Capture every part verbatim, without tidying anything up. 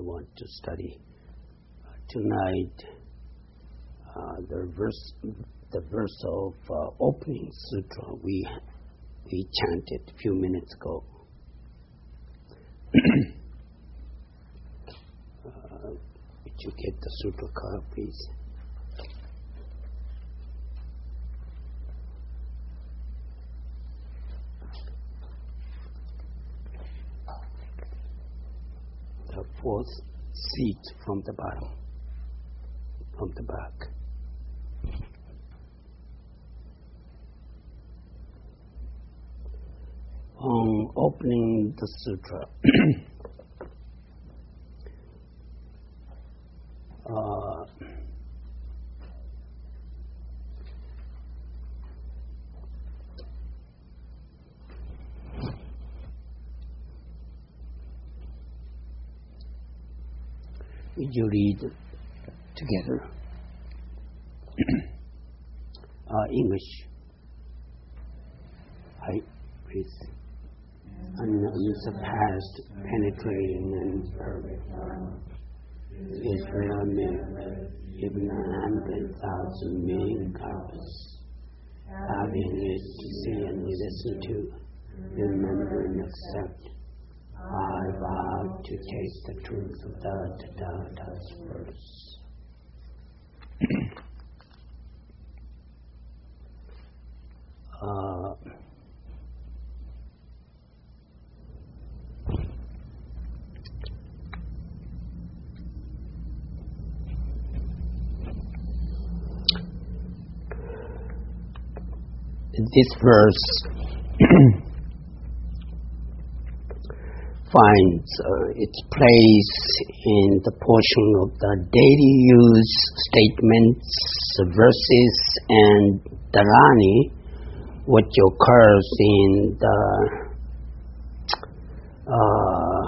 want to study uh, tonight uh, the verse, the verse of uh, opening sutra we we chanted a few minutes ago. uh, would you get the sutra card, please? The fourth seat from the bottom, from the back. On opening the sutra, uh, would you read together? uh, English. Hi, please. Unsurpassed, penetrating, and perfect is remembered even a hundred thousand million copies. Having it to see and listen to, remember and accept. I vow to taste the truth of the Tathagata's verse. uh, This verse finds uh, its place in the portion of the daily use statements, verses, and dharani, which occurs in the uh,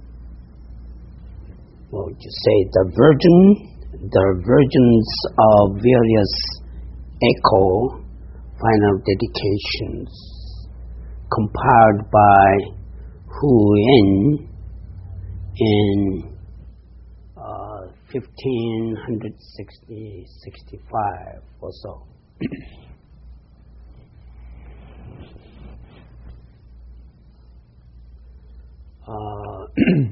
what would you say, the virgin, the virgins of various echo final dedications compiled by Hu Yin in uh, fifteen sixty, sixty-five or so. uh,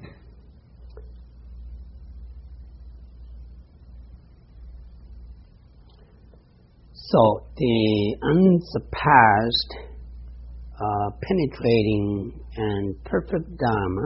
So the unsurpassed, uh, penetrating, and perfect Dharma,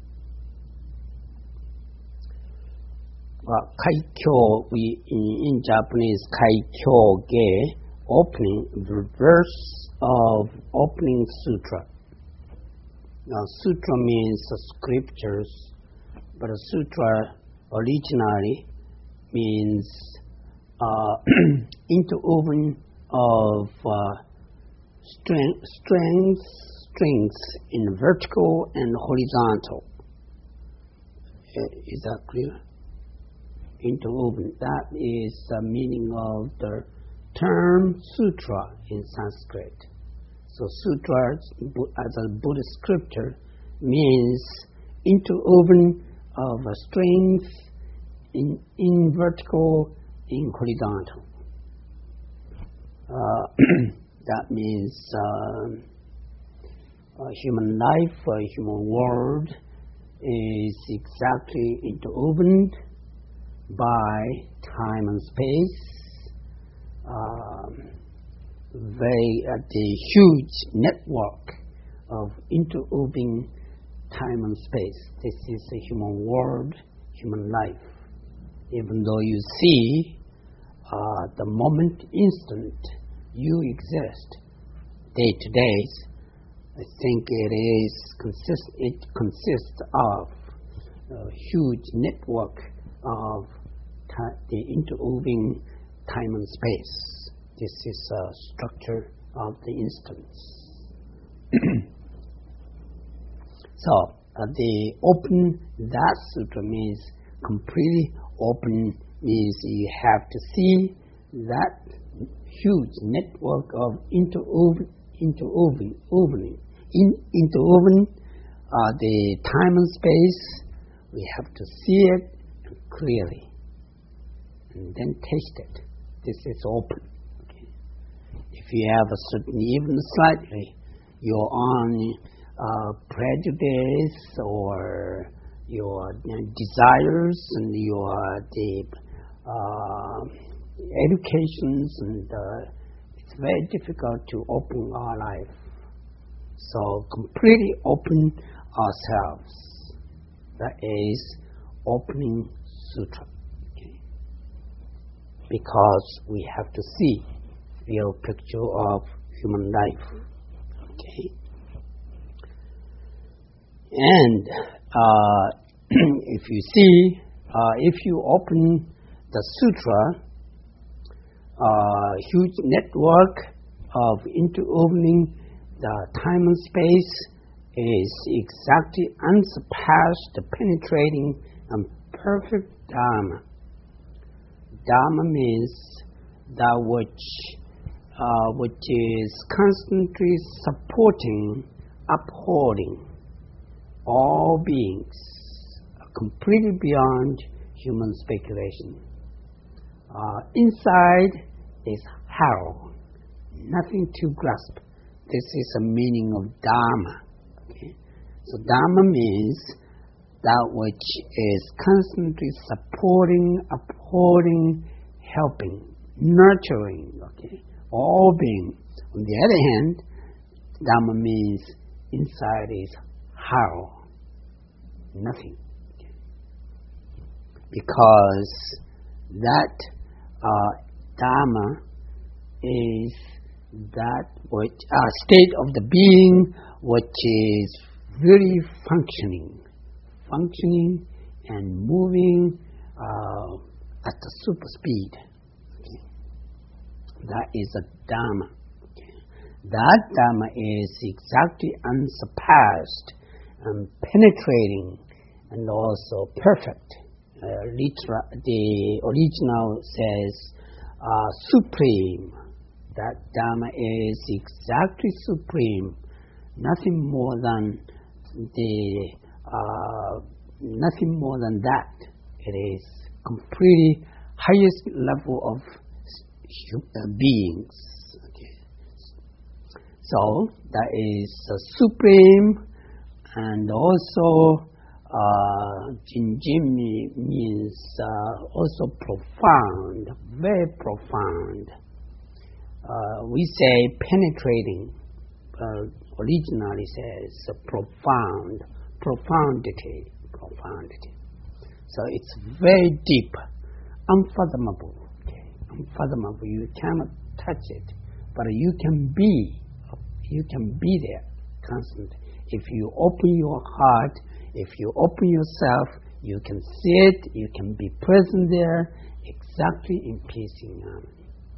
well, Kaikyo, we in, in Japanese, Kaikyo ge, opening, the verse of opening sutra. Now, sutra means uh, scriptures, but a sutra originally means Uh, interwoven of uh, string, strings, strings in vertical and horizontal. Is that clear? Interwoven. That is the meaning of the term sutra in Sanskrit. So sutra, as a Buddhist scripture, means interwoven of uh, strings in, in vertical, in horizontal. Uh, that means uh, uh, human life, uh, human world is exactly interwoven by time and space. Um, very uh, the huge network of interwoven time and space. This is the human world, human life. Even though you see uh, the moment, instant, you exist, day to day, I think it is consist. It consists of a huge network of ta- the interwoven time and space. This is a structure of the instance. So uh, the open that sutra means completely open, means you have to see that huge network of interwoven, interwoven, opening, in, interwoven uh, the time and space we have to see it clearly and then taste it. This is open. Okay? If you have a certain, even slightly, your own uh, prejudice or your uh, desires and your the uh, educations, and uh, it's very difficult to open our life. So completely open ourselves. That is opening sutra. Okay? Because we have to see real picture of human life. Okay? And uh, if you see, uh, if you open the sutra, uh, huge network of interopening the time and space is exactly unsurpassed, penetrating, and perfect Dharma. Dharma means that which, uh, which is constantly supporting, upholding all beings, completely beyond human speculation. Uh, inside is hell, nothing to grasp. This is the meaning of Dharma. Okay? So Dharma means that which is constantly supporting, upholding, helping, nurturing, okay, all being. On the other hand, Dharma means inside is hell, nothing. Okay? Because that uh, Dharma is that which uh, state of the being which is really functioning, functioning and moving uh, at the super speed. Okay. That is a Dharma. Okay. That Dharma is exactly unsurpassed and penetrating and also perfect. Uh, literal, the original says uh, supreme. That Dharma is exactly supreme, nothing more than the uh, nothing more than that. It is completely highest level of uh, beings. Okay. So that is uh, supreme, and also uh, Jinjin means uh, also profound, very profound. Uh, we say penetrating, uh, originally says uh, profound, profundity, profundity. So it's very deep, unfathomable, okay? Unfathomable. You cannot touch it, but you can be, you can be there constantly. If you open your heart, if you open yourself, you can see it, you can be present there, exactly in peace and harmony.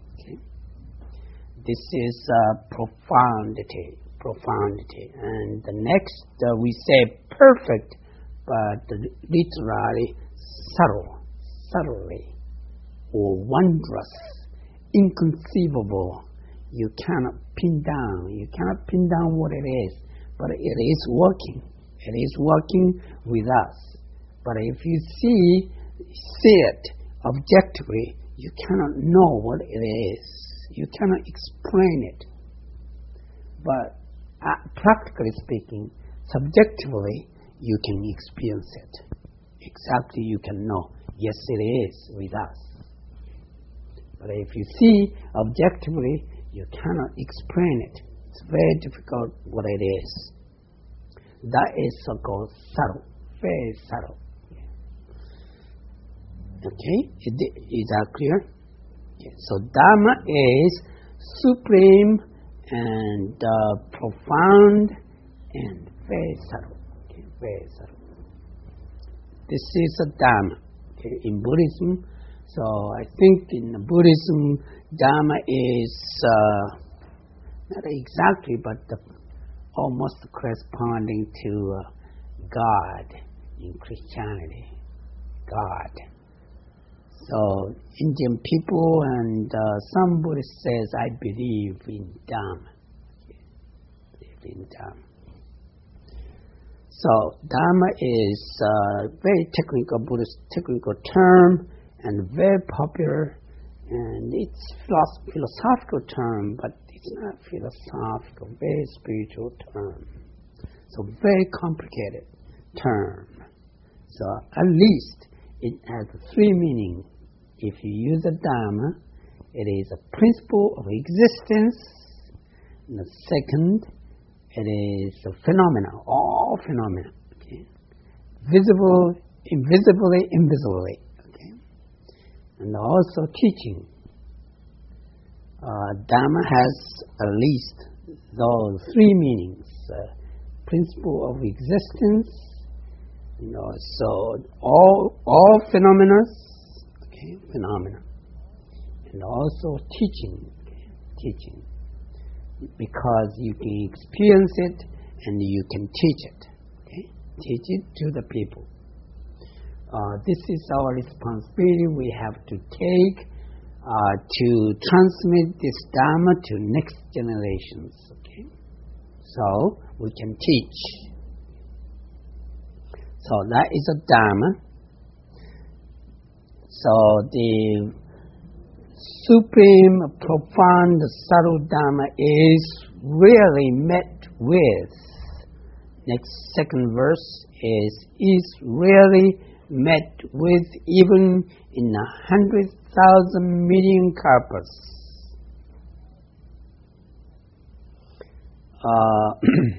This is uh, profundity, profundity. And the next, uh, we say perfect, but literally subtle, subtly, or wondrous, inconceivable. You cannot pin down, you cannot pin down what it is, but it is working. It is working with us. But if you see, see it objectively, you cannot know what it is. You cannot explain it. But uh, practically speaking, subjectively, you can experience it. Exactly, you can know, yes, it is with us. But if you see objectively, you cannot explain it. It's very difficult what it is. That is so-called subtle, very subtle. Okay, is, is that clear? Okay. So Dharma is supreme and uh, profound and very subtle. Okay, very subtle. This is a Dharma. Okay, in Buddhism, so I think in Buddhism, Dharma is uh, not exactly, but the, almost corresponding to uh, God in Christianity. God. So Indian people and uh, some Buddhists says, I believe in Dharma. Okay. Believe in Dharma. So Dharma is a very technical Buddhist technical term and very popular, and it's philosoph- philosophical term, but it's not philosophical, very spiritual term. So very complicated term. So at least it has three meanings. If you use the Dharma, it is a principle of existence. And the second, it is a phenomenon, all phenomena. Okay? Visible, invisibly, invisibly. Okay? And also teaching. Uh, Dharma has at least those three meanings. Uh, principle of existence, you know, so all all phenomena, okay, phenomena, and also teaching, okay, teaching, because you can experience it and you can teach it, okay, teach it to the people. Uh, this is our responsibility. We have to take uh, to transmit this Dharma to next generations. Okay, so we can teach. So that is a Dharma. So the supreme, profound, subtle Dharma is really met with. Next second verse is is really met with even in a hundred thousand million kalpas. Uh,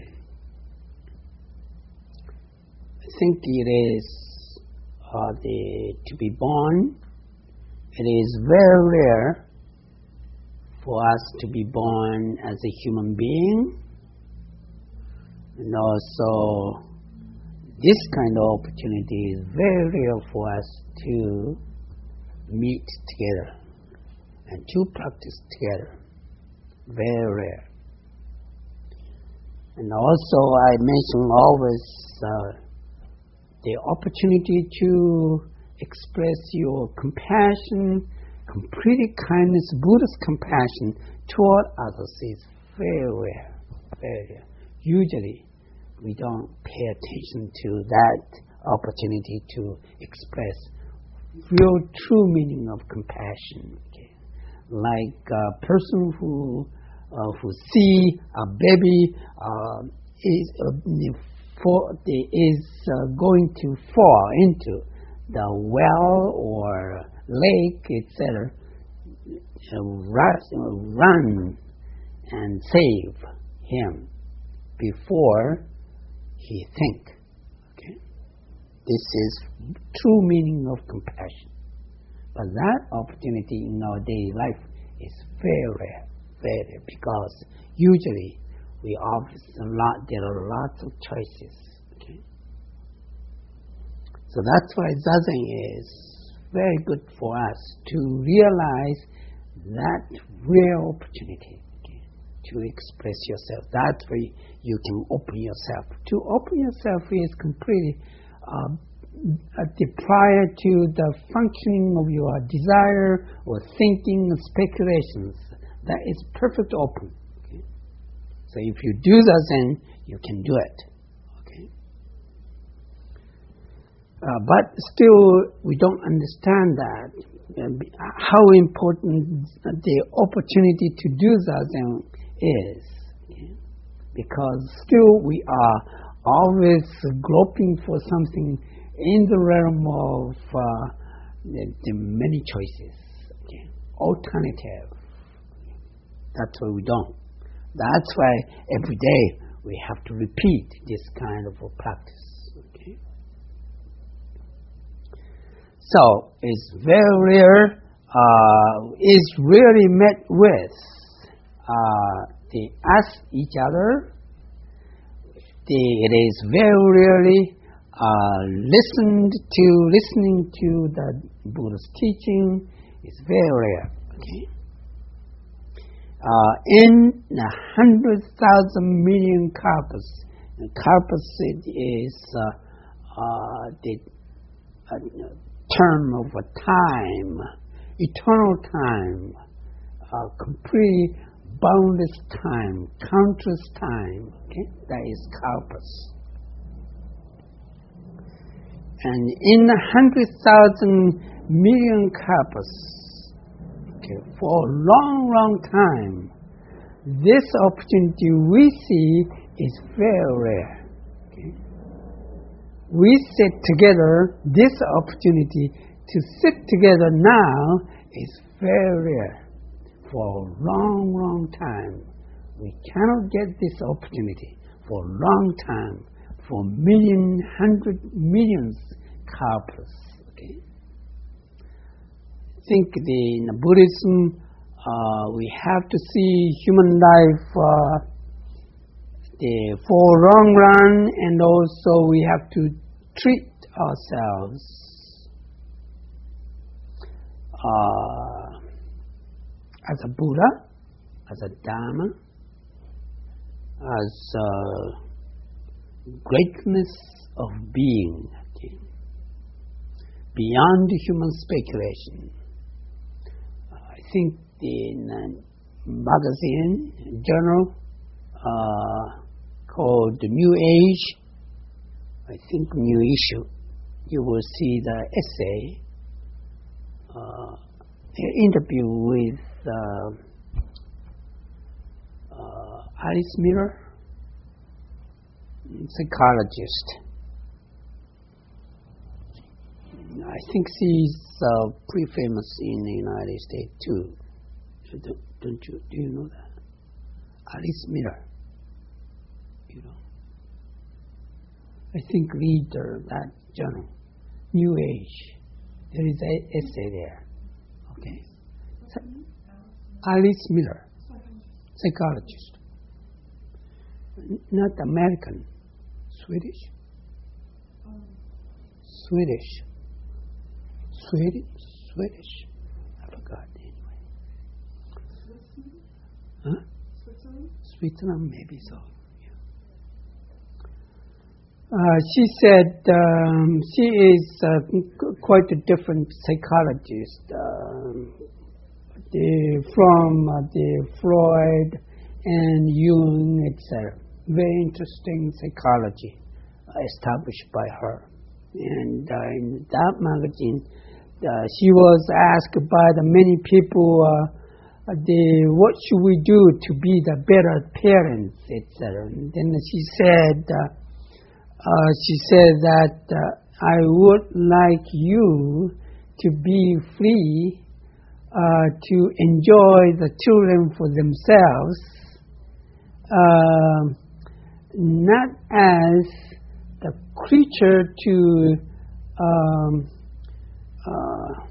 I think it is uh, the to be born. It is very rare for us to be born as a human being, and also this kind of opportunity is very rare for us to meet together and to practice together. Very rare. And also I mention always uh, the opportunity to express your compassion, complete kindness, Buddhist compassion toward others is very rare, very rare. Usually we don't pay attention to that opportunity to express real true meaning of compassion. Okay? Like a person who uh, who see a baby uh, is uh, for, is uh, going to fall into the well or lake, et cetera, uh, run, run and save him before he think. Okay, this is true meaning of compassion. But that opportunity in our daily life is very rare, very rare, because usually we offer a lot. There are lots of choices. Okay, so that's why Zazen is very good for us to realize that real opportunity, okay, to express yourself. That's where you can open yourself. To open yourself is completely uh, prior to the functioning of your desire or thinking and speculations. That is perfect open. Okay? So if you do Zazen, you can do it. Okay? Uh, but still, we don't understand that. Uh, how important the opportunity to do Zazen is. Okay? Because still we are always groping for something in the realm of uh, the, the many choices, okay? Alternative. That's why we don't. That's why every day we have to repeat this kind of a practice. Okay? So it's very rare, uh, is really met with uh, the ask each other. The, it is very rarely uh, listened to, listening to the Buddha's teaching is very rare. Okay? Uh, in a hundred thousand million kalpas, kalpas is uh, uh, the uh, term of a time, eternal time, uh, complete boundless time, countless time. Okay, that is kalpas. And in a hundred thousand million kalpas, okay, for a long, long time, this opportunity we see is very rare. Okay? We sit together, this opportunity to sit together now is very rare. For a long, long time, we cannot get this opportunity. For a long time, for million, hundred millions kalpas. Okay? I think the, in Buddhism, uh, we have to see human life uh, the, for a long run, and also we have to treat ourselves uh, as a Buddha, as a Dharma, as a greatness of being, okay, beyond human speculation. Uh, I think in a magazine, journal uh, called The New Age, I think New Issue, you will see the essay, uh, an interview with uh, uh, Alice Miller, psychologist. I think she's uh, pretty famous in the United States too. Don't, don't you? Do you know that? Alice Miller. You know. I think read uh, that journal, New Age. There is an essay there. Okay. Alice Miller, psychologist. Not American. Swedish? Um, Swedish. Swedish? Swedish? I forgot anyway. Switzerland? Huh? Switzerland? Switzerland, maybe so. Yeah. Uh, she said um, she is uh, quite a different psychologist um, the, from uh, the Freud and Jung, et cetera. Very interesting psychology uh, established by her. And uh, in that magazine, uh, she was asked by the many people, uh, the, what should we do to be the better parents, et cetera. And then she said, uh, uh, she said that uh, I would like you to be free uh, to enjoy the children for themselves. Uh, not as the creature to um, uh,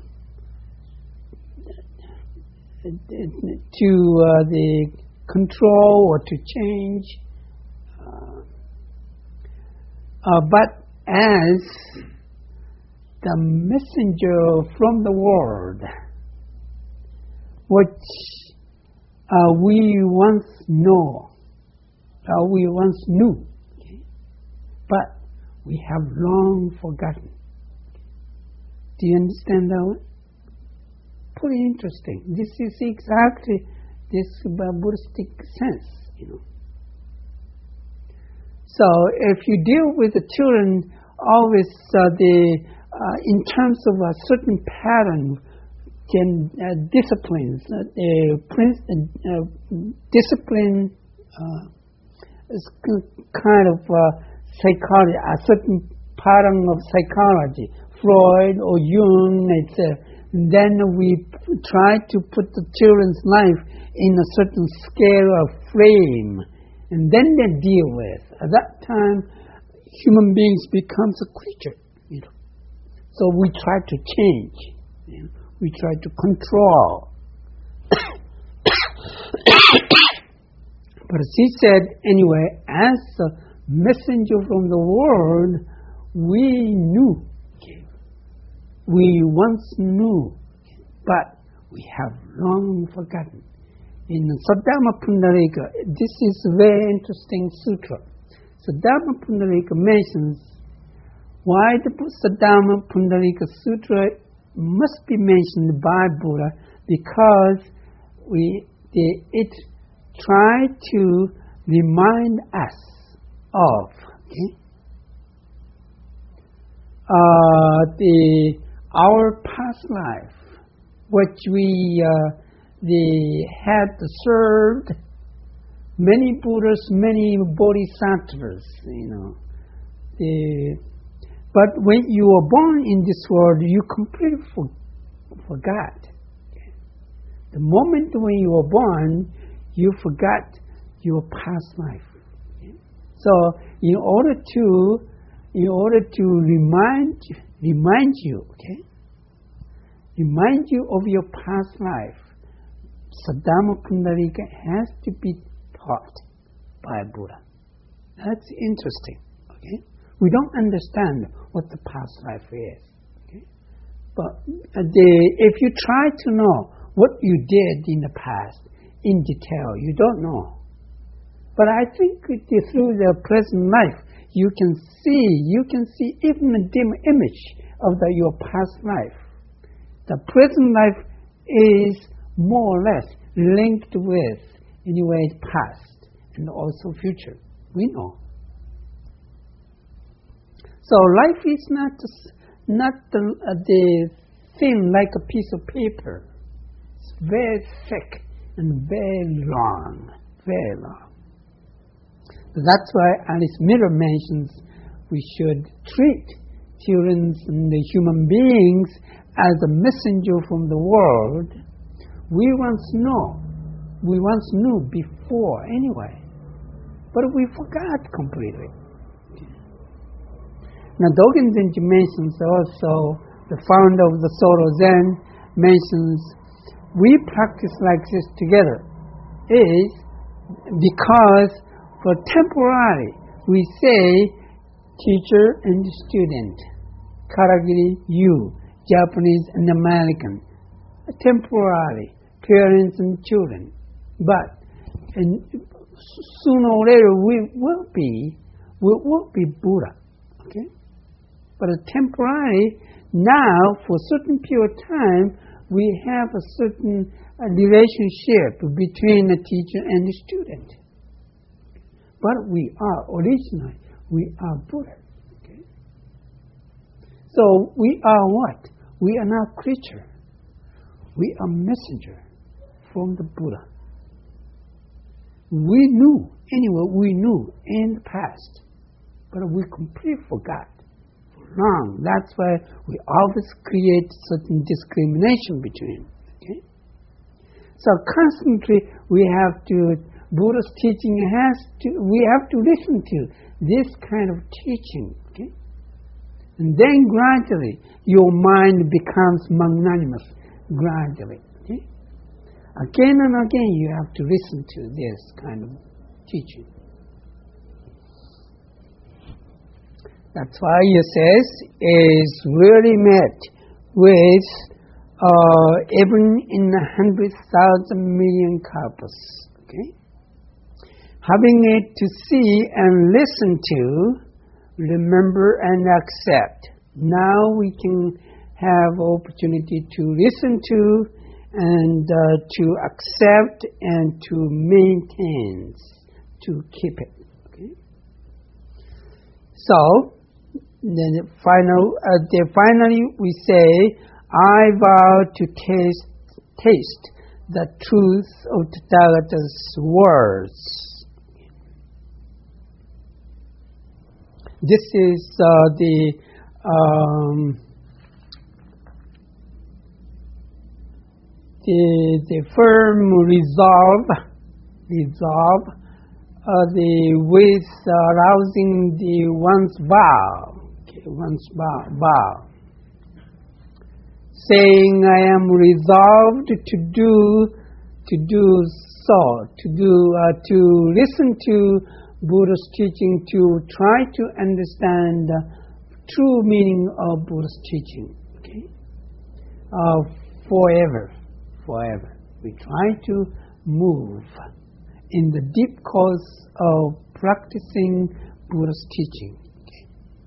to uh, the control or to change, uh, uh, but as the messenger from the world, which uh, we once know. Uh, we once knew, okay? But we have long forgotten. Do you understand that one? Pretty interesting. This is exactly this Buddhistic sense, you know. So if you deal with the children always uh, the uh, in terms of a certain pattern, can uh, disciplines, uh, uh, prince, uh, discipline. Uh, It's kind of uh, psychology, a certain pattern of psychology, Freud or Jung, et cetera. Then we p- try to put the children's life in a certain scale of frame, and then they deal with. At that time, human beings becomes a creature, you know. So we try to change, you know. We try to control. But she said, anyway, as a messenger from the world, we knew. We once knew, but we have long forgotten. In Saddharma Pundarika, this is a very interesting sutra. Saddharma Pundarika mentions why the Saddharma Pundarika Sutra must be mentioned by Buddha, because we the, it try to remind us of, okay, uh, the our past life, which we uh, the had served many Buddhas, many bodhisattvas, you know. The, but when you were born in this world, you completely for, forgot. Okay. The moment when you were born, you forgot your past life. Okay. So, in order to, in order to remind remind you, okay, remind you of your past life, Saddharma Pundalika has to be taught by Buddha. That's interesting. Okay, we don't understand what the past life is. Okay, but the, if you try to know what you did in the past in detail, you don't know. But I think through the present life, you can see, you can see even a dim image of the, your past life. The present life is more or less linked with, anyway, past and also future. We know. So life is not not the, uh, the thin like a piece of paper. It's very thick and very long, very long. That's why Alice Miller mentions we should treat children and the human beings as a messenger from the world. We once know, we once knew before anyway, but we forgot completely. Now Dogen Zenji mentions also, the founder of the Soto Zen mentions, we practice like this together is because for temporarily, we say teacher and student, Karagiri, you, Japanese and American, temporarily, parents and children. But and sooner or later we will be, we will be Buddha. Okay? But temporarily, now for a certain period of time, we have a certain uh, relationship between the teacher and the student. But we are originally, we are Buddha. Okay? So we are what? We are not creature. We are messenger from the Buddha. We knew, anyway, we knew in the past, but we completely forgot for long. That's why we always create certain discrimination between. Okay? So constantly we have to, Buddha's teaching has to, we have to listen to this kind of teaching, okay? And then gradually your mind becomes magnanimous, gradually, okay? Again and again you have to listen to this kind of teaching. That's why he says is really met with uh, even in a hundred thousand million kalpas, okay? Having it to see and listen to, remember and accept. Now we can have opportunity to listen to and uh, to accept and to maintain, to keep it. Okay? So, then final, uh, then finally we say, I vow to taste, taste the truth of Tathagata's words. This is uh, the um, the the firm resolve, resolve, uh, the with uh, arousing the one's vow, okay, one's vow, vow, saying I am resolved to do, to do so, to do, uh, to listen to Buddha's teaching, to try to understand the true meaning of Buddha's teaching. Okay, uh, forever, forever. We try to move in the deep cause of practicing Buddha's teaching. Okay.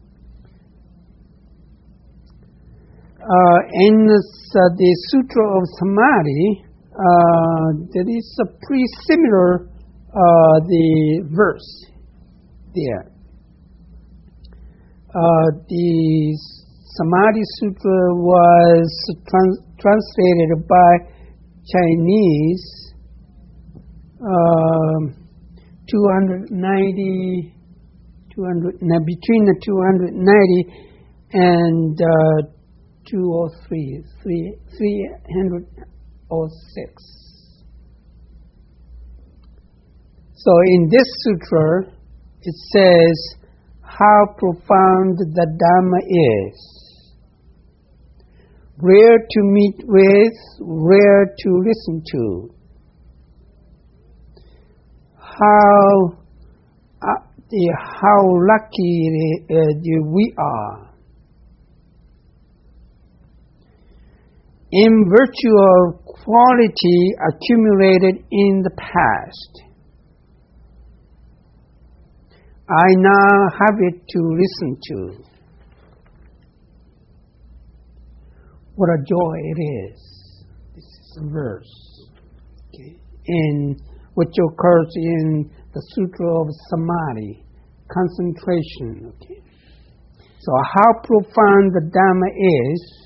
Uh, in this, uh, the Sutra of Samadhi, uh, there is a pretty similar Uh, the verse there. Uh, the Samadhi Sutra was trans- translated by Chinese uh, two hundred ninety, two hundred, between the two hundred ninety and uh, two oh three, three hundred six. So in this sutra, it says how profound the Dhamma is, rare to meet with, rare to listen to. How uh, the, how lucky uh, we are. In virtue of quality accumulated in the past, I now have it to listen to. What a joy it is. This is a verse. Okay. In which occurs in the Sutra of Samadhi, concentration. Okay. So how profound the Dhamma is,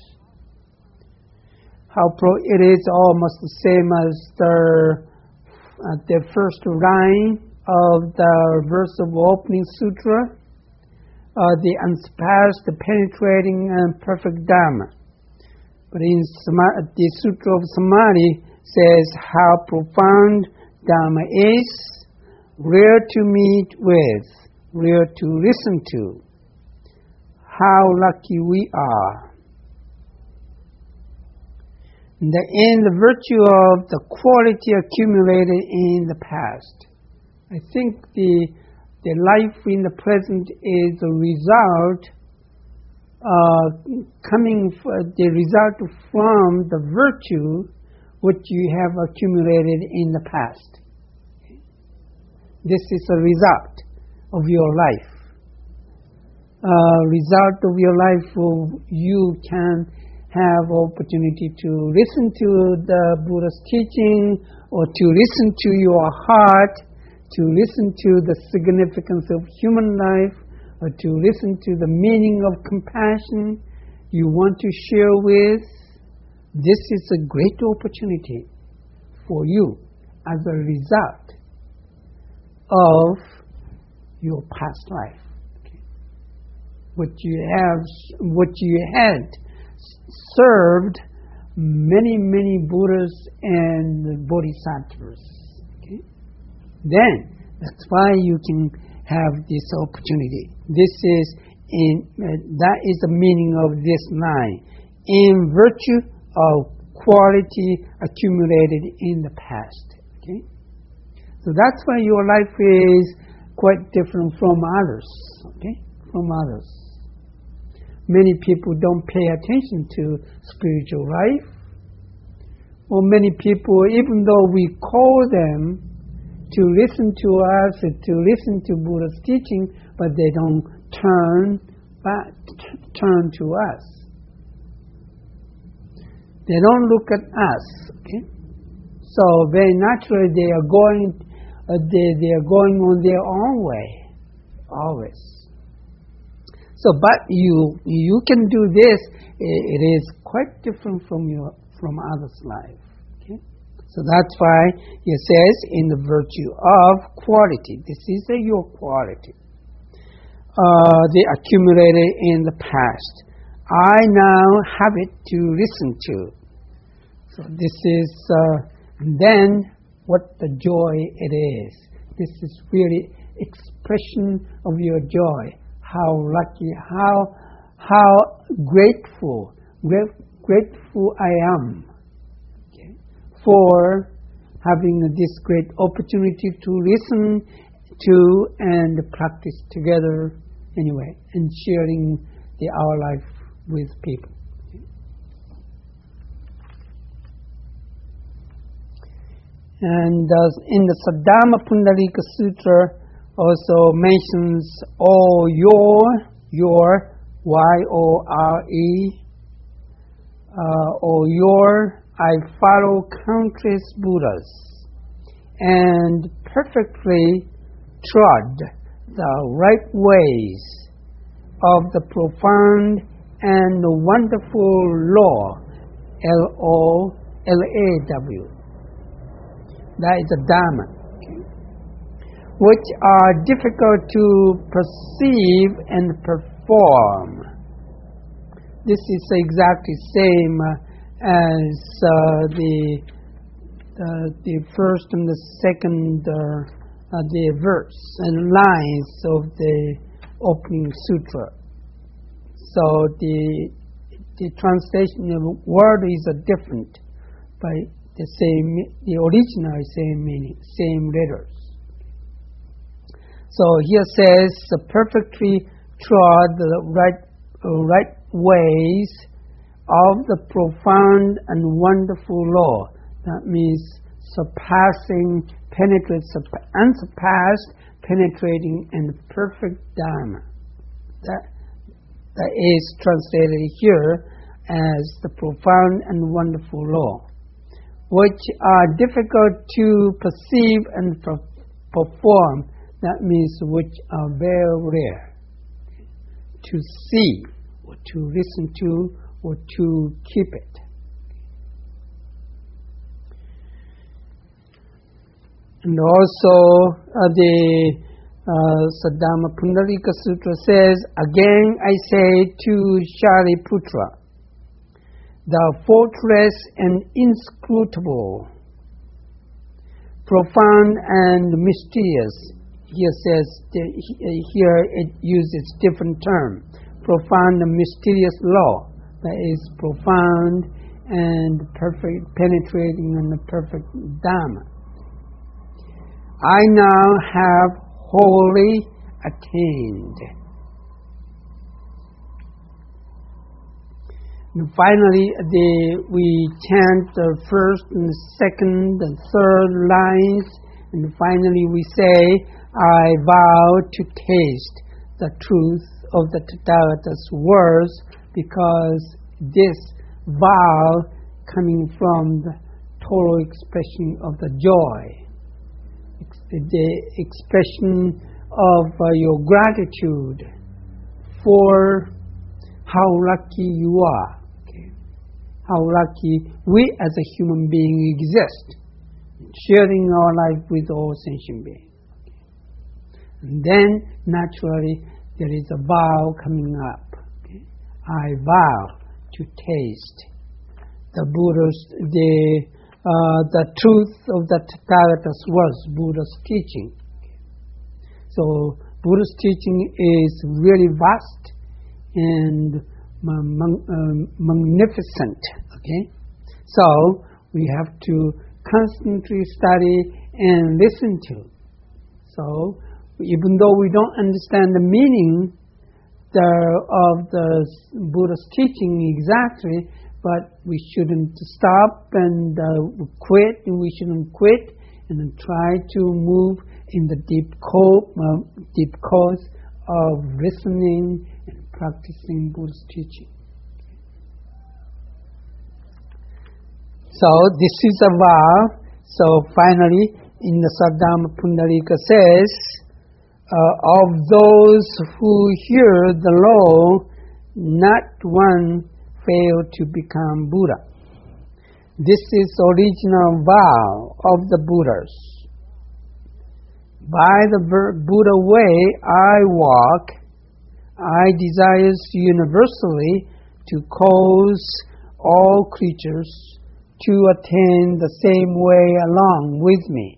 how pro it is almost the same as the, uh, the first line of the verse of opening sutra, uh, the unsurpassed, the penetrating and perfect Dhamma. But in Sama- the Sutra of Samadhi says how profound Dhamma is, rare to meet with, rare to listen to. How lucky we are. The, in the virtue of the quality accumulated in the past. I think the the life in the present is a result uh, coming f- the result from the virtue which you have accumulated in the past. This is a result of your life. Uh, result of your life, of you can have opportunity to listen to the Buddha's teaching, or to listen to your heart, to listen to the significance of human life, or to listen to the meaning of compassion you want to share with. This is a great opportunity for you as a result of your past life. Okay. What you have, what you had served many, many Buddhas and Bodhisattvas. Okay? Then, that's why you can have this opportunity. This is in uh, that is the meaning of this line. In virtue of quality accumulated in the past. Okay? So that's why your life is quite different from others. Okay? From others. Many people don't pay attention to spiritual life. Or many people, even though we call them to listen to us, to listen to Buddha's teaching, but they don't turn back, turn to us. They don't look at us. Okay? So very naturally they are going, uh, they, they are going on their own way, always. So, but you you can do this. It is quite different from your from others' life. Okay? So that's why it says in the virtue of quality. This is a, your quality. Uh, they accumulated in the past. I now have it to listen to. So this is uh, and then what the joy it is. This is really expression of your joy. How lucky, how how grateful, great, grateful I am, okay, for having this great opportunity to listen to and practice together anyway, and sharing the, our life with people. Okay. And uh, in the Saddhamma Pundalika Sutra, also mentions all your, your, Y O R E, uh, all your, I follow countless Buddhas, and perfectly trod the right ways of the profound and wonderful law, L O L A W. That is a Dharma, okay, which are difficult to perceive and perform. This is exactly same as uh, the uh, the first and the second uh, uh, the verse and lines of the opening sutra. So the the translation of word is a different, but the same, the original is same meaning, same letters. So here says, perfectly trod the right uh, right ways of the profound and wonderful law. That means surpassing, penetrate, unsurpassed, penetrating, and perfect Dharma. That that is translated here as the profound and wonderful law, which are difficult to perceive and per- perform. That means which are very rare to see, or to listen to, or to keep it. And also uh, the uh, Saddharma Pundalika Sutra says, again I say to Shariputra, the fortress and inscrutable, profound and mysterious. Here says, here it uses different term. Profound and mysterious law, that is profound and perfect, penetrating and the perfect Dharma. I now have wholly attained. And finally, the, we chant the first and the second and third lines, and finally we say, I vow to taste the truth of the Tathagata's words, because this vow coming from the total expression of the joy, the expression of uh, your gratitude for how lucky you are, okay? How lucky we as a human being exist, sharing our life with all sentient beings. And then, naturally, there is a vow coming up. Okay? I vow to taste the Buddha's, the, uh, the truth of the Tathagata's words, Buddha's teaching. So, Buddha's teaching is really vast and um, magnificent. Okay? So, we have to constantly study and listen to. So, even though we don't understand the meaning the, of the Buddha's teaching exactly, but we shouldn't stop and uh, quit, and we shouldn't quit, and then try to move in the deep co- uh, deep cause of listening and practicing Buddha's teaching. So this is a vow. So finally, in the Saddharma Pundalika says, Uh, of those who hear the law, not one failed to become Buddha. This is original vow of the Buddhas. By the Buddha way I walk, I desire universally to cause all creatures to attain the same way along with me.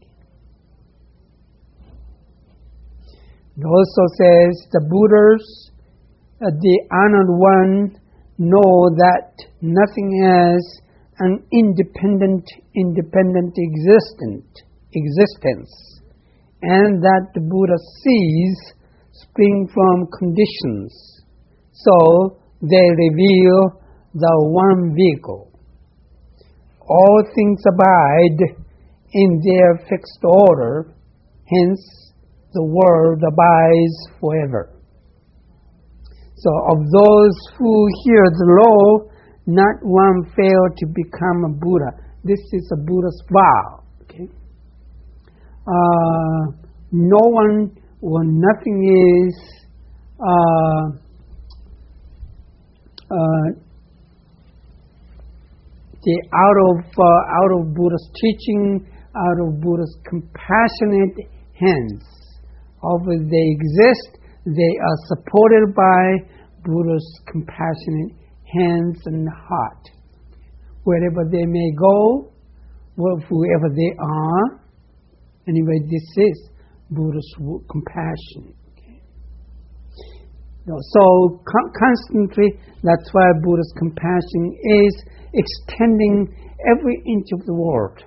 It also says the Buddhas, uh, the honored one, know that nothing has an independent, independent existent, existence, and that the Buddha sees spring from conditions. So they reveal the one vehicle. All things abide in their fixed order, hence the world abides forever. So of those who hear the law, not one failed to become a Buddha. This is a Buddha's vow. Okay? Uh, no one or nothing is uh, the out of uh, out of Buddha's teaching, out of Buddha's compassionate hands. Although they exist, they are supported by Buddha's compassionate hands and heart. Wherever they may go, whoever they are, anyway, this is Buddha's compassion. Okay. So con- constantly, that's why Buddha's compassion is extending every inch of the world.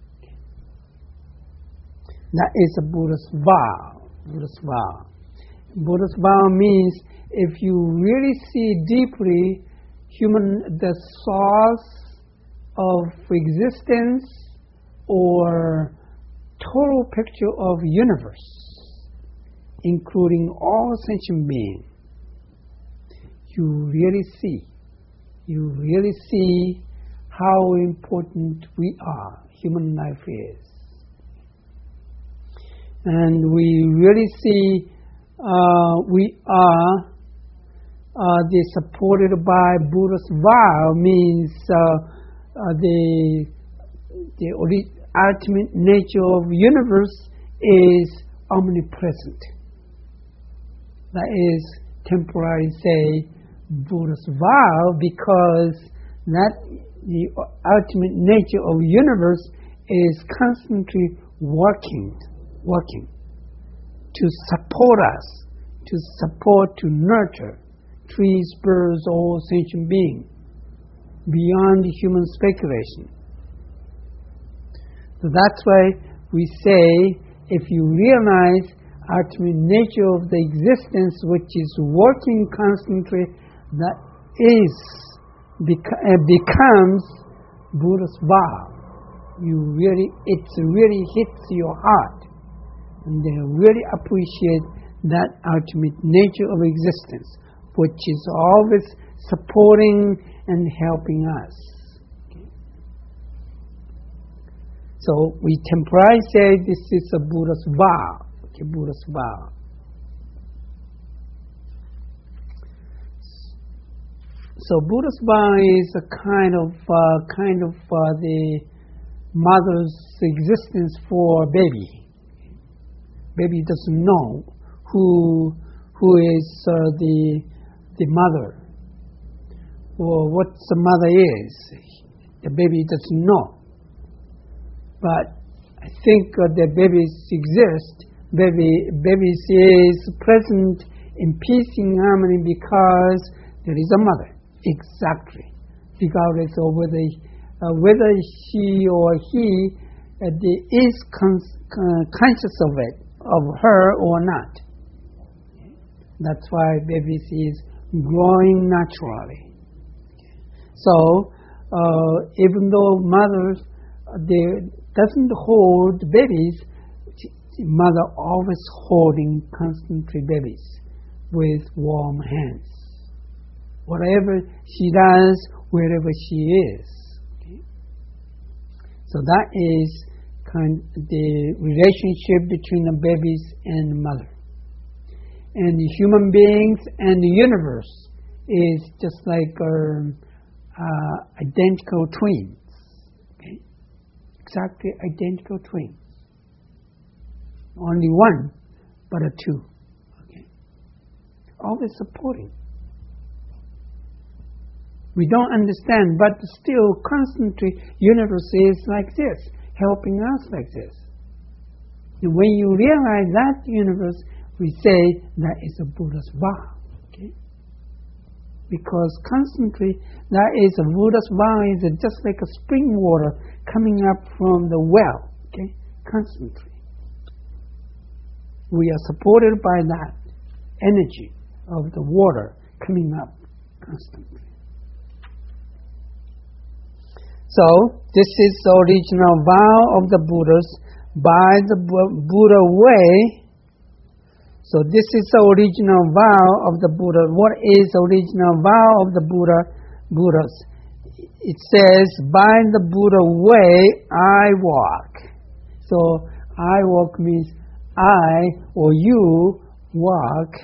That is a Buddha's vow. Buddha's vow. Buddha's vow means if you really see deeply human the source of existence or total picture of universe, including all sentient beings, you really see, you really see how important we are, human life is. And we really see uh, we are uh, the supported by Buddha's vow means uh, uh, the the ultimate nature of the universe is omnipresent. That is temporarily say Buddha's vow, because that the ultimate nature of the universe is constantly working, working to support us, to support, to nurture trees, birds, all sentient beings beyond human speculation. So that's why we say, if you realize ultimate nature of the existence which is working constantly, that is beca- uh, becomes Buddha's vow. You really, it really hits your heart, and they really appreciate that ultimate nature of existence, which is always supporting and helping us. Okay. So we temporarily say this is a Buddha's vow. Okay, Buddha's vow. So Buddha's vow is a kind of uh, kind of uh, the mother's existence for baby. Baby doesn't know who who is uh, the the mother or what the mother is. The baby doesn't know. But I think uh, the babies exist. Baby babies is present in peace and harmony because there is a mother. Exactly. Regardless of whether uh, whether she or he uh, is con- con- conscious of it, of her or not. That's why babies is growing naturally. So uh, even though mothers they doesn't hold babies, mother always holding constantly babies with warm hands. Whatever she does, wherever she is. Okay? So that is kind of the relationship between the babies and the mother. And the human beings and the universe is just like um, uh, identical twins. Okay? Exactly identical twins. Only one, but a two. Okay? Always supporting. We don't understand, but still constantly universe is like this, helping us like this. And when you realize that universe, we say that is a Buddha's vow. Okay? Because constantly that is a Buddha's vow is just like a spring water coming up from the well. Okay? Constantly. We are supported by that energy of the water coming up constantly. So, this is the original vow of the Buddhas by the Buddha way. So, this is the original vow of the Buddha. What is the original vow of the Buddha? Buddhas? It says, by the Buddha way, I walk. So, I walk means I or you walk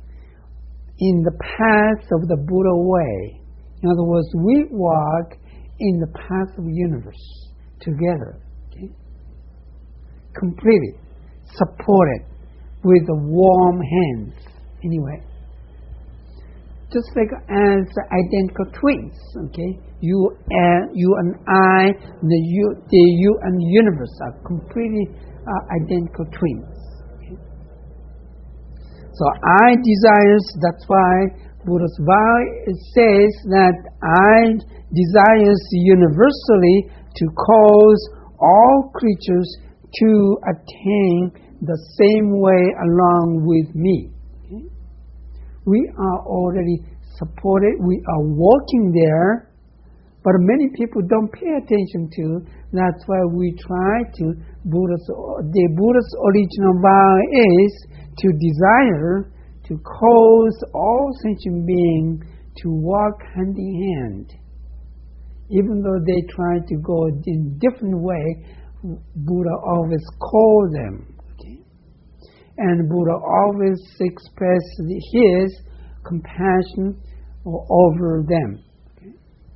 in the path of the Buddha way. In other words, we walk in the path of the universe together. Okay? Completely supported with warm hands. Anyway, just like as identical twins. Okay, you and you and I, the you, the you and the universe are completely uh, identical twins. Okay? So I desires. That's why Buddha's vow says that I desires universally to cause all creatures to attain the same way along with me. Okay? We are already supported, we are walking there, but many people don't pay attention to. That's why we try to, Buddha's, the Buddha's original vow is to desire to cause all sentient beings to walk hand in hand. Even though they try to go in different way, Buddha always calls them. Okay? And Buddha always expresses his compassion over them. Okay?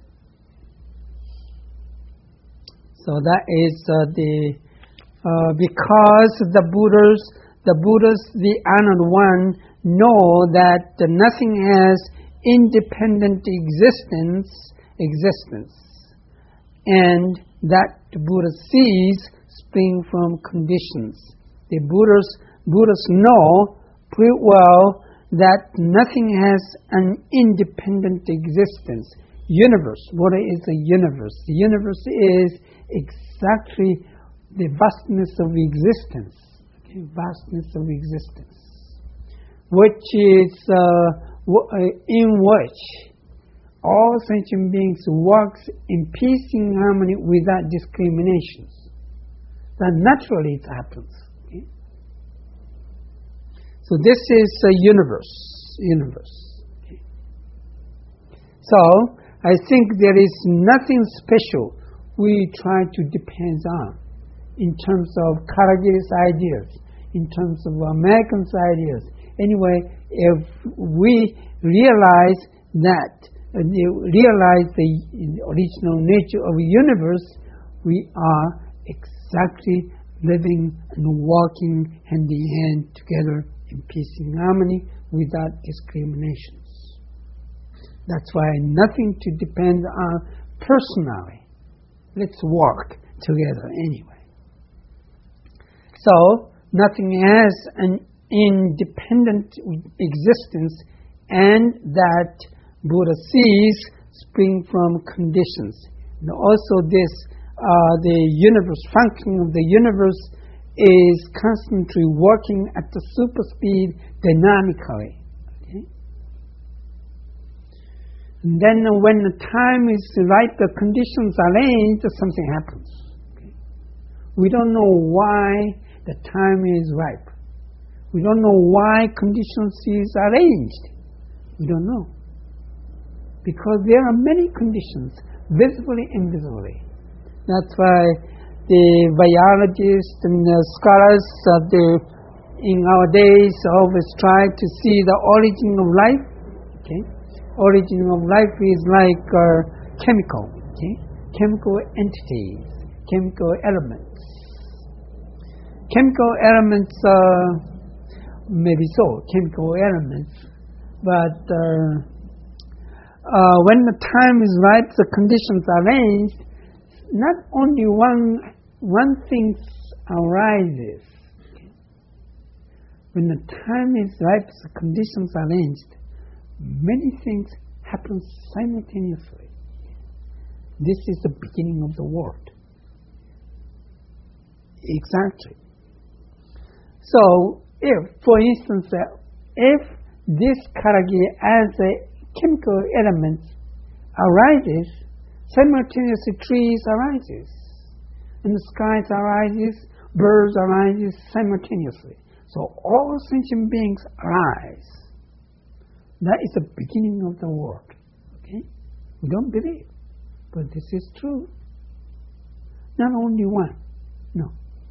So that is uh, the uh, because the Buddhas, the Buddhas, the honored one, know that nothing has independent existence, existence, and that the Buddha sees spring from conditions. The Buddhas, Buddhas know pretty well that nothing has an independent existence. Universe, Buddha is a universe. The universe is exactly the vastness of existence. Okay? Vastness of existence. Which is uh, in which all sentient beings work in peace and harmony without discriminations. That naturally it happens. Okay? So this is a universe. Universe. Okay? So I think there is nothing special we try to depend on in terms of Karagiri's ideas, in terms of Americans' ideas. Anyway, if we realize that, uh, realize the original nature of the universe, we are exactly living and walking hand in hand together in peace and harmony without discriminations. That's why nothing to depend on personally. Let's work together anyway. So, nothing has an independent existence, and that Buddha sees spring from conditions. And also this, uh, the universe, functioning of the universe is constantly working at the super speed dynamically. Okay? And then when the time is right, the conditions are arranged, something happens. Okay? We don't know why the time is ripe. We don't know why conditions is arranged. We don't know. Because there are many conditions, visibly and invisibly. That's why the biologists and the scholars of the, in our days always try to see the origin of life. Okay? Origin of life is like uh, chemical. Okay? Chemical entities, chemical elements. Chemical elements uh, maybe so, chemical elements, but uh, uh, when the time is right, the conditions are arranged, not only one one thing arises. When the time is right, the conditions are arranged, many things happen simultaneously. This is the beginning of the world. Exactly. So, if, for instance, uh, if this karagi as a chemical element arises, simultaneously trees arises, and the skies arises, birds arises simultaneously. So all sentient beings arise. That is the beginning of the world. Okay? We don't believe, but this is true. Not only one, no.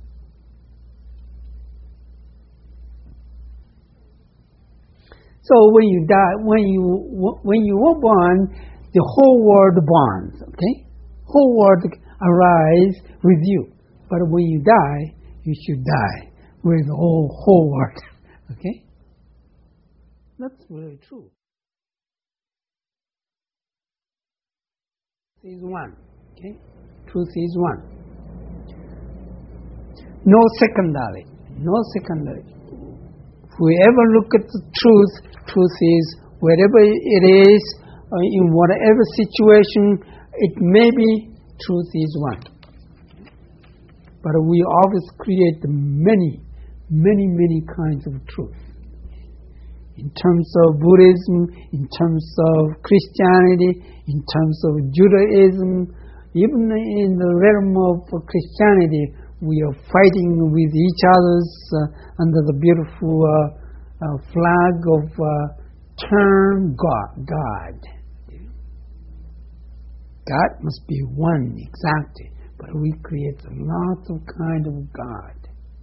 So when you die, when you when you were born, the whole world born. Okay, whole world arise with you. But when you die, you should die with the whole, whole world. Okay? That's really true. Is one. Okay? Truth is one. No secondary. No secondary. Whoever look at the truth, truth is wherever it is, uh, in whatever situation it may be, truth is one. But we always create many, many, many kinds of truth. In terms of Buddhism, in terms of Christianity, in terms of Judaism, even in the realm of Christianity, we are fighting with each other uh, under the beautiful uh, uh, flag of uh, term God. God. God must be one exactly, but we create lots of kind of God.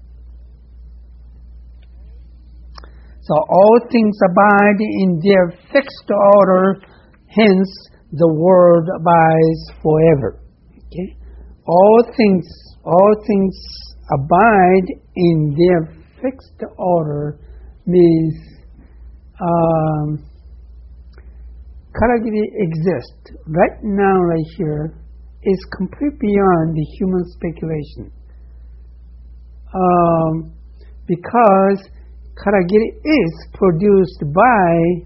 So all things abide in their fixed order, hence the world abides forever. Okay? All things, all things abide in their fixed order means um, Karagiri exists right now, right here, is completely beyond the human speculation. Um, because Karagiri is produced by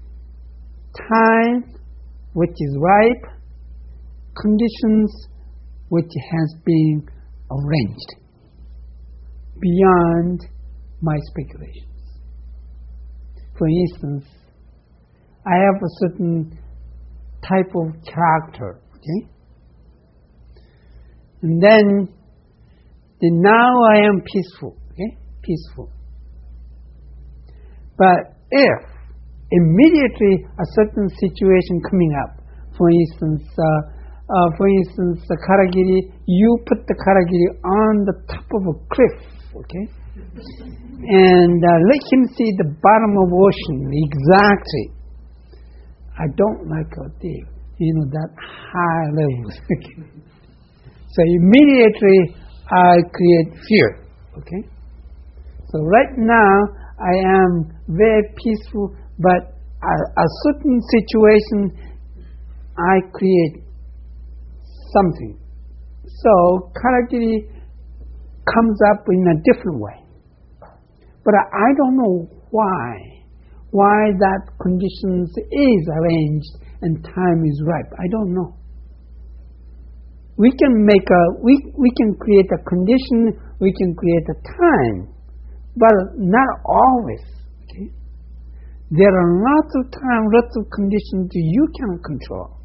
time which is ripe, conditions which has been arranged beyond my speculations. For instance, I have a certain type of character, okay? And then, then now I am peaceful, okay? Peaceful. But if immediately a certain situation coming up, for instance, uh, uh, for instance, the Karagiri, you put the Karagiri on the top of a cliff, okay, and uh, let him see the bottom of ocean exactly. I don't like a deep, you know, that high level. So immediately I create fear, okay. So right now I am very peaceful, but a, a certain situation, I create something. So Karagiri comes up in a different way. But I, I don't know why. Why that conditions is arranged and time is ripe. I don't know. We can make a, we, we can create a condition, we can create a time. But not always. Okay? There are lots of time, lots of conditions you cannot control.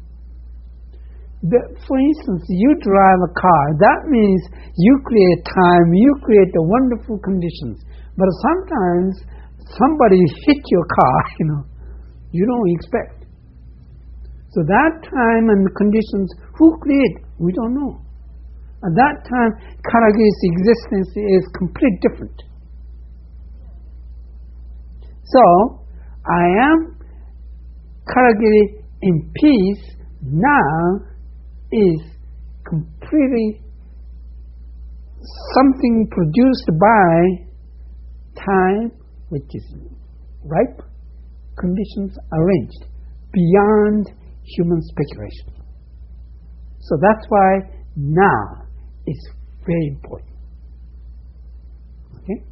But for instance, you drive a car. That means you create time, you create the wonderful conditions. But sometimes somebody hit your car, you know, you don't expect. So that time and conditions, who create? We don't know. At that time, Karagiri's existence is completely different. So, I am Karagiri in peace now is completely something produced by time which is ripe, conditions arranged beyond human speculation. So that's why now is very important. Okay?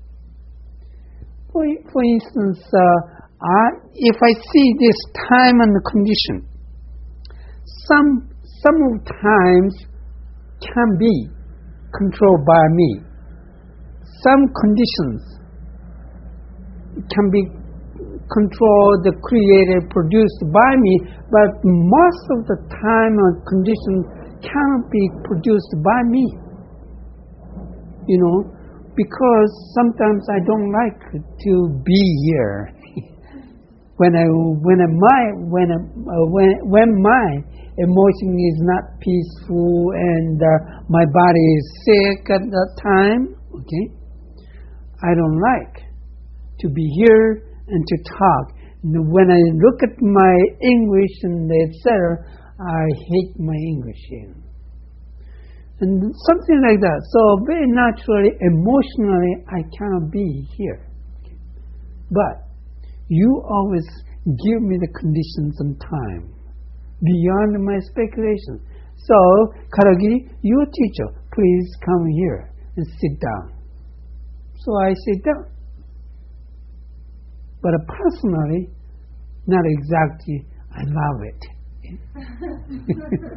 For, for instance, uh, I, if I see this time and condition, some some of times can be controlled by me. Some conditions can be controlled, created, produced by me, but most of the time and conditions cannot be produced by me. You know, because sometimes I don't like to be here. when I when I, my when I, uh, when when my emotion is not peaceful and uh, my body is sick at that time, okay, I don't like to be here and to talk. When I look at my English and et cetera, I hate my English here. And something like that. So very naturally, emotionally, I cannot be here. But you always give me the conditions and time beyond my speculation. So, Karagiri, your teacher, please come here and sit down. So I sit down. But personally, not exactly, I love it.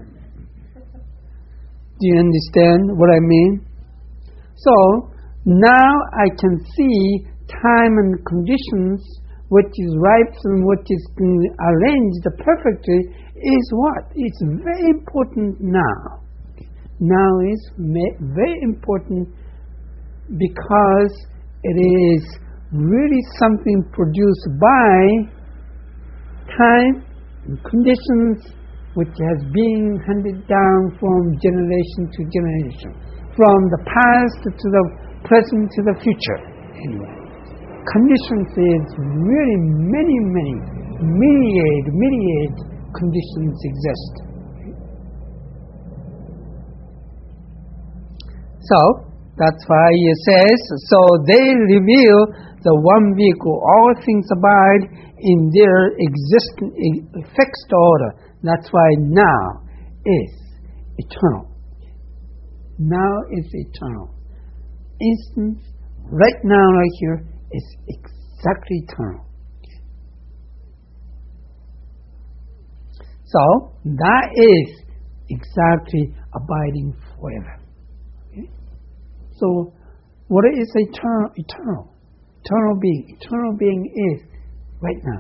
Do you understand what I mean? So, now I can see time and conditions, what is right and what is arranged perfectly is what? It's very important now. Now is very important because it is really something produced by time and conditions which has been handed down from generation to generation, from the past to the present to the future. Anyway, conditions is really many, many, myriad, myriad conditions exist. So, that's why it says, so they reveal the one vehicle, all things abide in their existing fixed order. That's why now is eternal. Now is eternal. Instance, right now, right here, is exactly eternal. So, that is exactly abiding forever. Okay? So, what is eternal? Eternal. Eternal being. Eternal being is right now.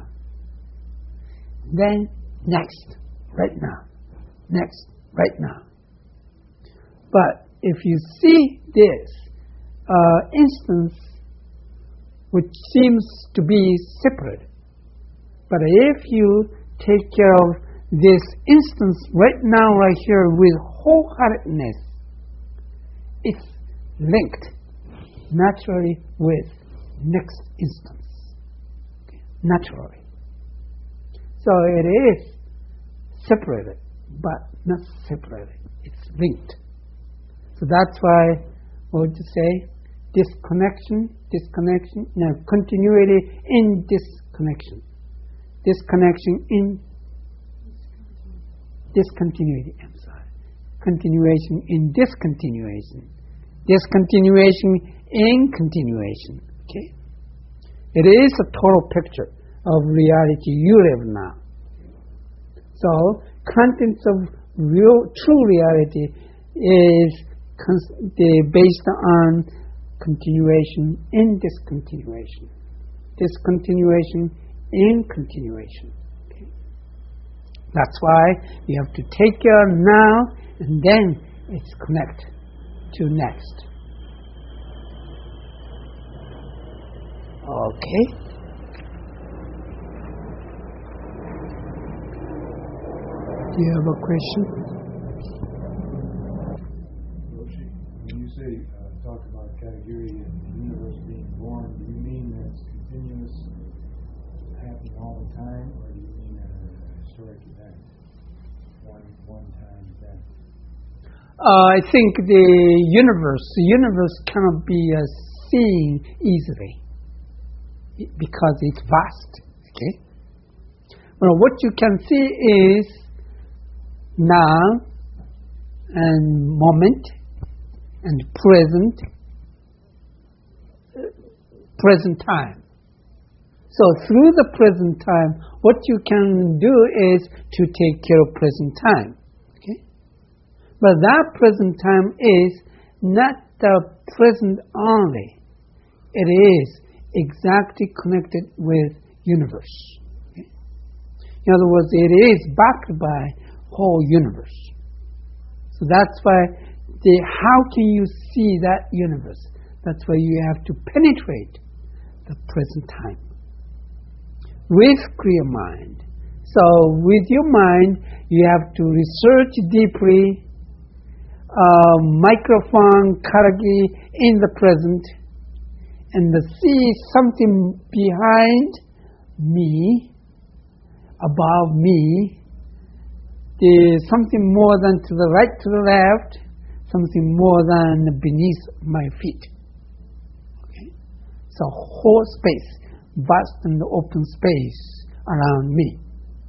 Then, next. Right now. Next. Right now. But if you see this uh, instance, which seems to be separate, but if you take care of this instance right now, right here, with wholeheartedness, it's linked naturally with next instance. Okay. Naturally. So it is separated, but not separated. It's linked. So that's why, what would you say? Disconnection, disconnection, no, continuity in disconnection. Disconnection in discontinuity, I'm sorry. Continuation in discontinuation. Discontinuation in continuation. Okay? It is a total picture of reality you live now. So, contents of real, true reality is cons- based on continuation in discontinuation. Discontinuation in continuation. Okay? That's why you have to take care now, and then it's connect to next. Okay. Do you have a question? Roshi, when you say uh, talk about Katagiri and the universe being born, do you mean that it's continuous, happening all the time, or do you mean a historic event, one one time event? Uh, I think the universe, the universe cannot be uh, seen easily because it's vast. Okay. Well, what you can see is now and moment and present present time. So through the present time, what you can do is to take care of present time. Okay? But that present time is not the present only. It is exactly connected with universe. Okay? In other words, it is backed by whole universe. So that's why the, how can you see that universe? That's why you have to penetrate the present time with clear mind. So with your mind, you have to research deeply, uh, microphone, Karagiri in the present, and to see something behind me, above me, there's something more than to the right, to the left, something more than beneath my feet. Okay? It's a whole space, vast and open space around me.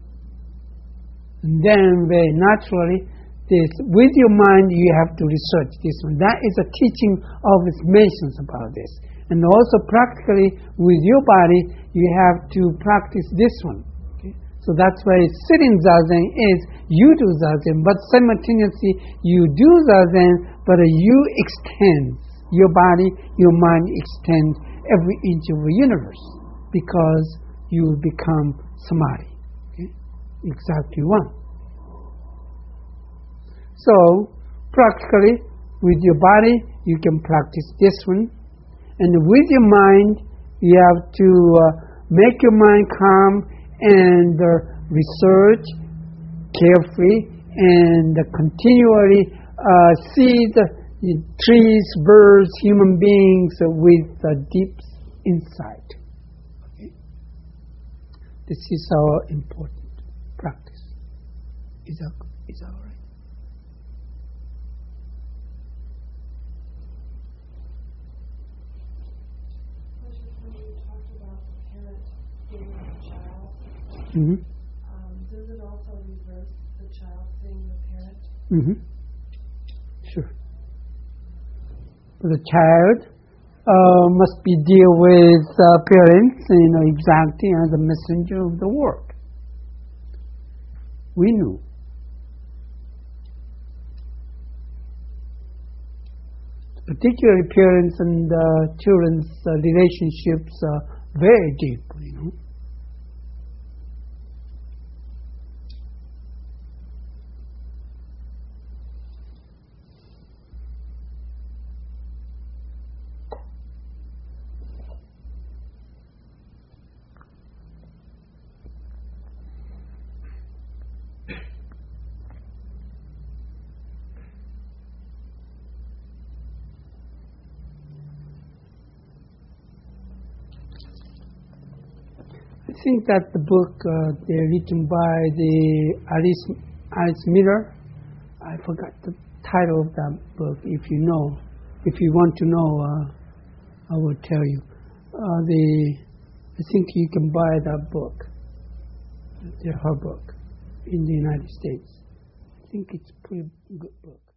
And then very naturally, this, with your mind, you have to research this one. That is a teaching of its mentions about this. And also practically with your body, you have to practice this one. Okay? So that's why sitting zazen is you do zazen, but simultaneously you do zazen, but you extend your body, your mind extend every inch of the universe because you become samadhi. Okay? Exactly one. So, practically, with your body, you can practice this one. And with your mind, you have to uh, make your mind calm and uh, research carefully and uh, continually uh, see the, the trees, birds, human beings uh, with uh, deep insight. Okay? This is our important practice. Is that, is that all right? Mm-hmm. Um, does it also reverse the child seeing the parent? Mm-hmm. Sure. The child uh, must be deal with uh, parents, you know, exactly as a messenger of the world. We knew. Particularly parents and uh, children's uh, relationships are very deep, you know. I think that the book uh, they're written by the Alice, Alice Miller. I forgot the title of that book. If you know, if you want to know, uh, I will tell you. Uh, the I think you can buy that book, the, her book, in the United States. I think it's a pretty good book.